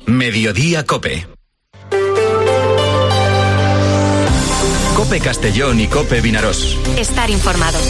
Mediodía COPE. COPE Castellón y COPE Vinarós. Estar informado.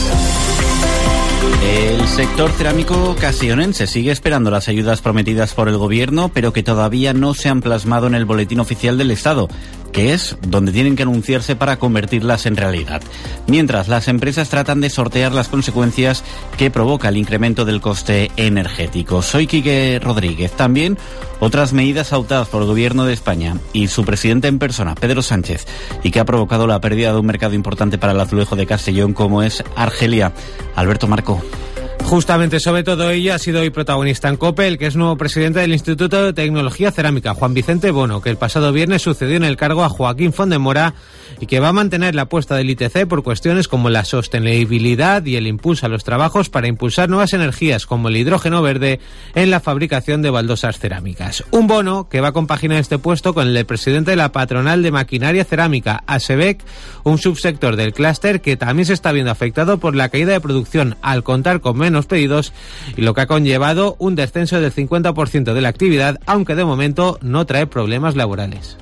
El sector cerámico castellonense sigue esperando las ayudas prometidas por el gobierno, pero que todavía no se han plasmado en el boletín oficial del Estado, que es donde tienen que anunciarse para convertirlas en realidad. Mientras, las empresas tratan de sortear las consecuencias que provoca el incremento del coste energético. Soy Quique Rodríguez. También otras medidas adoptadas por el Gobierno de España y su presidente en persona, Pedro Sánchez, y que ha provocado la pérdida de un mercado importante para el azulejo de Castellón, como es Argelia. Alberto Marco. Justamente sobre todo ello ha sido hoy protagonista en COPE el que es nuevo presidente del Instituto de Tecnología Cerámica, Juan Vicente Bono, que el pasado viernes sucedió en el cargo a Joaquín Fondemora y que va a mantener la apuesta del ITC por cuestiones como la sostenibilidad y el impulso a los trabajos para impulsar nuevas energías como el hidrógeno verde en la fabricación de baldosas cerámicas. Un Bono que va a compaginar este puesto con el de presidente de la patronal de maquinaria cerámica, ASEBEC, un subsector del clúster que también se está viendo afectado por la caída de producción al contar con menos pedidos y lo que ha conllevado un descenso del 50% de la actividad, aunque de momento no trae problemas laborales.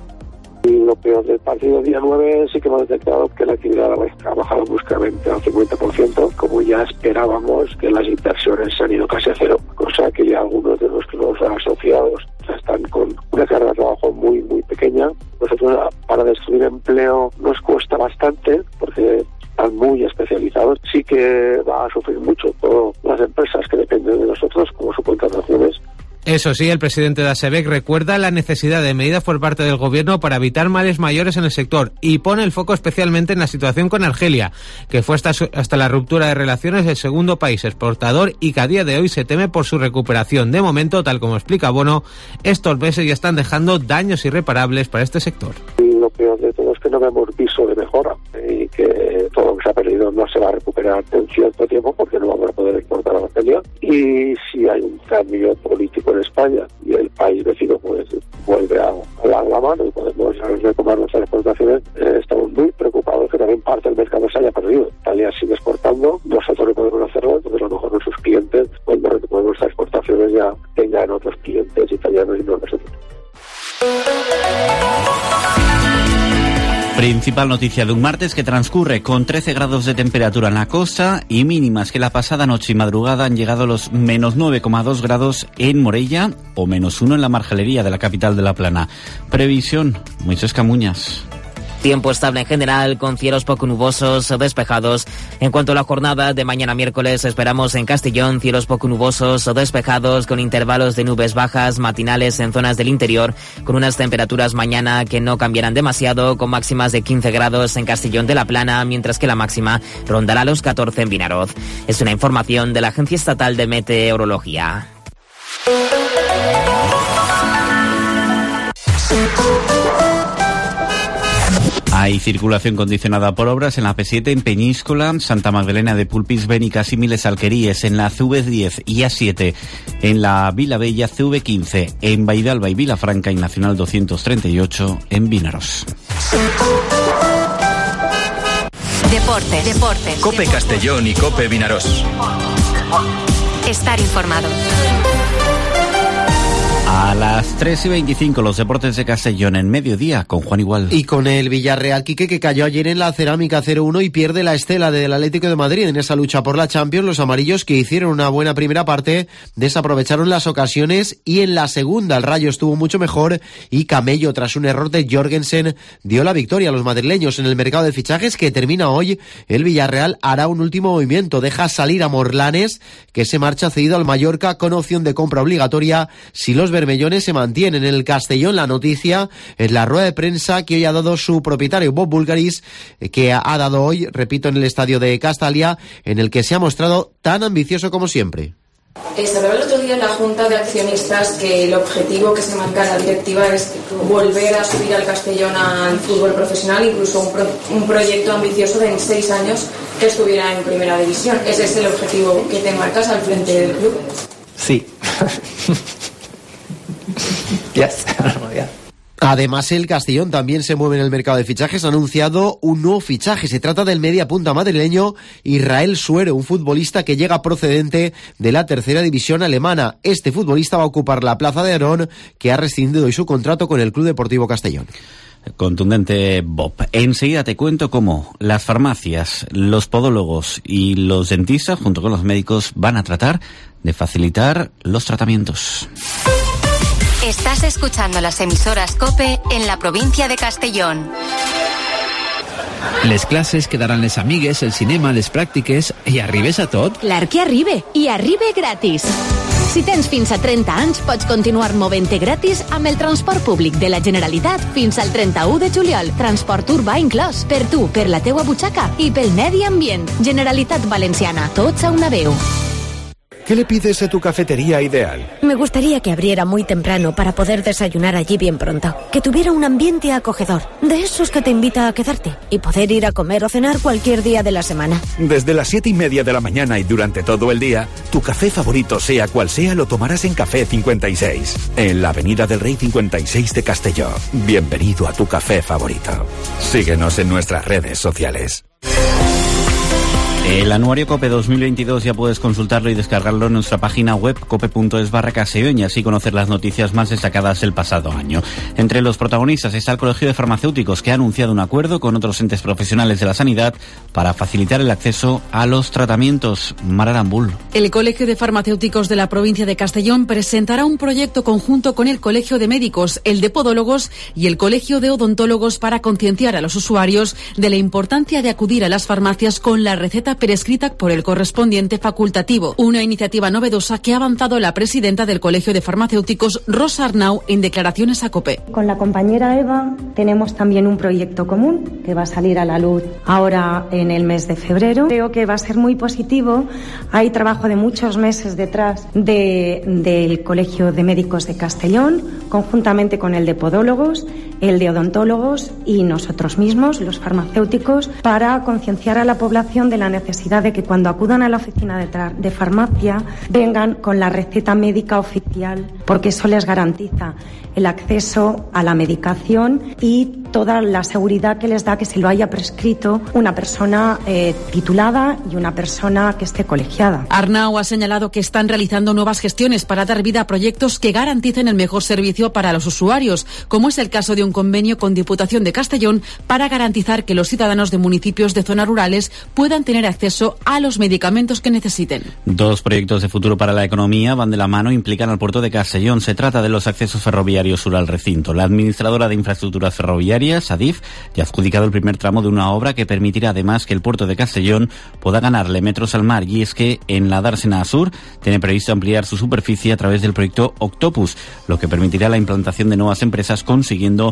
Lo peor del partido día 9 sí que hemos detectado que la actividad ha bajado bruscamente al 50%, como ya esperábamos, que las inversiones se han ido casi a cero, cosa que ya algunos de los asociados están con una carga de trabajo muy pequeña. Nosotros, para destruir empleo nos cuesta bastante porque están muy especializados. Sí que va a sufrir mucho todas las empresas que dependen de nosotros, como subcontrataciones. Eso sí, el presidente de ASEBEC recuerda la necesidad de medidas por parte del gobierno para evitar males mayores en el sector y pone el foco especialmente en la situación con Argelia, que fue hasta la ruptura de relaciones el segundo país exportador y que a día de hoy se teme por su recuperación. De momento, tal como explica Bono, estos meses ya están dejando daños irreparables para este sector. Lo peor de todo es que no vemos viso de mejora y que todo lo que se ha perdido no se va a recuperar en cierto tiempo porque no vamos a poder exportar a Argelia. Y si hay un cambio político en España y el país vecino pues vuelve a dar la mano y podemos retomar nuestras exportaciones, estamos muy preocupados que también parte del mercado se haya perdido. Italia sigue exportando, nosotros no podemos hacerlo, entonces a lo mejor nuestros clientes, cuando retomemos nuestras exportaciones, ya tengan otros clientes italianos y no nosotros. Principal noticia de un martes que transcurre con 13 grados de temperatura en la costa y mínimas que la pasada noche y madrugada han llegado a los menos 9,2 grados en Morella o menos 1 en la Margelería de la capital de La Plana. Previsión, Moisés Camuñas. Tiempo estable en general, con cielos poco nubosos o despejados. En cuanto a la jornada de mañana miércoles, esperamos en Castellón cielos poco nubosos o despejados, con intervalos de nubes bajas matinales en zonas del interior, con unas temperaturas mañana que no cambiarán demasiado, con máximas de 15 grados en Castellón de la Plana, mientras que la máxima rondará los 14 en Vinaroz. Es una información de la Agencia Estatal de Meteorología. Hay circulación condicionada por obras en la P7 en Peñíscola, Santa Magdalena de Pulpís, Benicàssim y Les Alqueríes, en la CV10 y A7, en la Vila Bella CV15, en Baidalba y Vilafranca y Nacional 238 en Vinaros. Deportes. COPE Castellón y COPE Vinarós. Estar informado. A las 3:25 los deportes de Castellón en Mediodía con Juan Igual. Y con el Villarreal, Quique, que cayó ayer en la Cerámica 0-1 y pierde la estela del Atlético de Madrid en esa lucha por la Champions. Los amarillos, que hicieron una buena primera parte, desaprovecharon las ocasiones y en la segunda el Rayo estuvo mucho mejor y Camello, tras un error de Jorgensen, dio la victoria a los madrileños. En el mercado de fichajes que termina hoy, el Villarreal hará un último movimiento, deja salir a Morlanes, que se marcha cedido al Mallorca con opción de compra obligatoria si los bermellones se mantienen. En el Castellón, la noticia es la rueda de prensa que hoy ha dado su propietario Bob Bulgaris, que ha dado hoy, repito, en el estadio de Castalia, en el que se ha mostrado tan ambicioso como siempre. Se habló el otro día en la Junta de Accionistas que el objetivo que se marca la directiva es volver a subir al Castellón al fútbol profesional, incluso un proyecto ambicioso de en 6 años que estuviera en primera división. ¿Ese es el objetivo que te marcas al frente del club? Sí. Yes. Yeah. Además, el Castellón también se mueve en el mercado de fichajes. Ha anunciado un nuevo fichaje. Se trata del mediapunta madrileño Israel Suero, un futbolista que llega procedente de la tercera división alemana. Este futbolista va a ocupar la plaza de Aarón, que ha rescindido hoy su contrato con el Club Deportivo Castellón. Contundente, Bob. Enseguida te cuento cómo las farmacias, los podólogos y los dentistas, junto con los médicos, van a tratar de facilitar los tratamientos. Estás escuchando las emisoras COPE en la provincia de Castellón. Les classes quedaran les amigues, el cinema, les pràctiques i arribes a tot? Clar que arribe, i arribe gratis. Si tens fins a 30 anys, pots continuar movent-te gratis amb el transport públic de la Generalitat fins al 31 de juliol. Transport urbà inclòs, per tu, per la teua butxaca i pel medi ambient. Generalitat Valenciana, tots a una veu. ¿Qué le pides a tu cafetería ideal? Me gustaría que abriera muy temprano para poder desayunar allí bien pronto. Que tuviera un ambiente acogedor, de esos que te invita a quedarte y poder ir a comer o cenar cualquier día de la semana. Desde las 7:30 de la mañana y durante todo el día, tu café favorito, sea cual sea, lo tomarás en Café 56, en la Avenida del Rey 56 de Castelló. Bienvenido a tu café favorito. Síguenos en nuestras redes sociales. El anuario COPE 2022 ya puedes consultarlo y descargarlo en nuestra página web cope.es/Castellón y así conocer las noticias más destacadas del pasado año. Entre los protagonistas está el Colegio de Farmacéuticos, que ha anunciado un acuerdo con otros entes profesionales de la sanidad para facilitar el acceso a los tratamientos. Mar Arambul. El Colegio de Farmacéuticos de la provincia de Castellón presentará un proyecto conjunto con el Colegio de Médicos, el de Podólogos y el Colegio de Odontólogos para concienciar a los usuarios de la importancia de acudir a las farmacias con la receta prescrita por el correspondiente facultativo. Una iniciativa novedosa que ha avanzado la presidenta del Colegio de Farmacéuticos, Rosa Arnau, en declaraciones a COPE. Con la compañera Eva tenemos también un proyecto común que va a salir a la luz ahora en el mes de febrero. Creo que va a ser muy positivo. Hay trabajo de muchos meses detrás del Colegio de Médicos de Castellón, conjuntamente con el de Podólogos, el de Odontólogos y nosotros mismos, los farmacéuticos, para concienciar a la población de la necesidad de que cuando acudan a la oficina de farmacia vengan con la receta médica oficial, porque eso les garantiza el acceso a la medicación y toda la seguridad que les da que se lo haya prescrito una persona titulada y una persona que esté colegiada. Arnau ha señalado que están realizando nuevas gestiones para dar vida a proyectos que garanticen el mejor servicio para los usuarios, como es el caso de un convenio con Diputación de Castellón para garantizar que los ciudadanos de municipios de zonas rurales puedan tener acceso a los medicamentos que necesiten. Dos proyectos de futuro para la economía van de la mano e implican al puerto de Castellón. Se trata de los accesos ferroviarios sur al recinto. La administradora de infraestructuras ferroviarias, Adif, ya ha adjudicado el primer tramo de una obra que permitirá además que el puerto de Castellón pueda ganarle metros al mar, y es que en la Dársena Sur tiene previsto ampliar su superficie a través del proyecto Octopus, lo que permitirá la implantación de nuevas empresas consiguiendo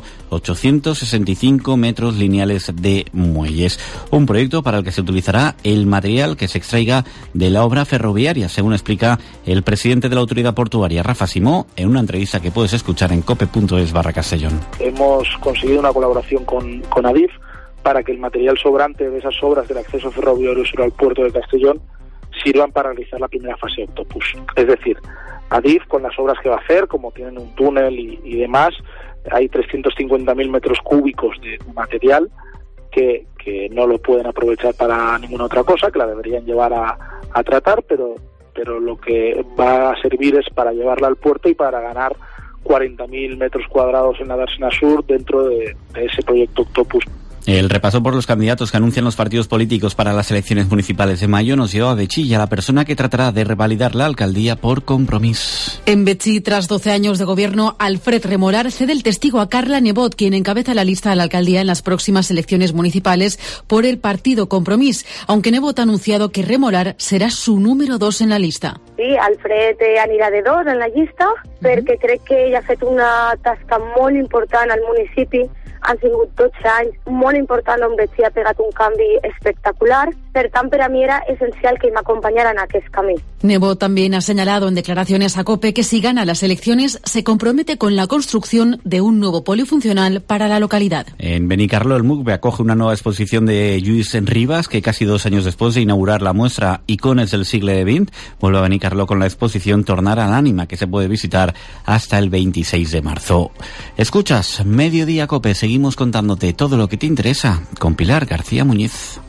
865 metros lineales de muelles. Un proyecto para el que se utilizará el material que se extraiga de la obra ferroviaria, según explica el presidente de la autoridad portuaria, Rafa Simó, en una entrevista que puedes escuchar en cope.es/Castellón. Hemos conseguido una colaboración con Adif para que el material sobrante de esas obras del acceso ferroviario sur al puerto de Castellón sirvan para realizar la primera fase de Octopus. Es decir, Adif, con las obras que va a hacer, como tienen un túnel y demás, hay 350.000 metros cúbicos de material que no lo pueden aprovechar para ninguna otra cosa, que la deberían llevar a tratar, pero lo que va a servir es para llevarla al puerto y para ganar 40.000 metros cuadrados en la Dársena Sur dentro de ese proyecto Octopus. El repaso por los candidatos que anuncian los partidos políticos para las elecciones municipales de mayo nos lleva a Betxí, la persona que tratará de revalidar la alcaldía por Compromís. En Betxí, tras 12 años de gobierno, Alfred Remolar cede el testigo a Carla Nebot, quien encabeza la lista a la alcaldía en las próximas elecciones municipales por el partido Compromís, aunque Nebot ha anunciado que Remolar será su número 2 en la lista. Sí, Alfred anirà de 2 en la llista perquè crec que ell ha fet una tasca molt important al municipi. Han sigut 12 anys molt importants on Betxí ha pegat un canvi espectacular. Per tant, per a mi era esencial que m'acompanyara en aquest camí. Nebot también ha señalado en declaraciones a COPE que si gana las elecciones se compromete con la construcción de un nuevo polifuncional para la localidad. En Benicarló, el MUCBE acoge una nueva exposición de Lluís Rivas, que casi 2 años después de inaugurar la muestra Icones del siglo XX, vuelve a Benicarló con la exposición Tornar a l'ànima, que se puede visitar durar hasta el 26 de marzo. Escuchas Mediodía COPE, seguimos contándote todo lo que te interesa con Pilar García Muñiz.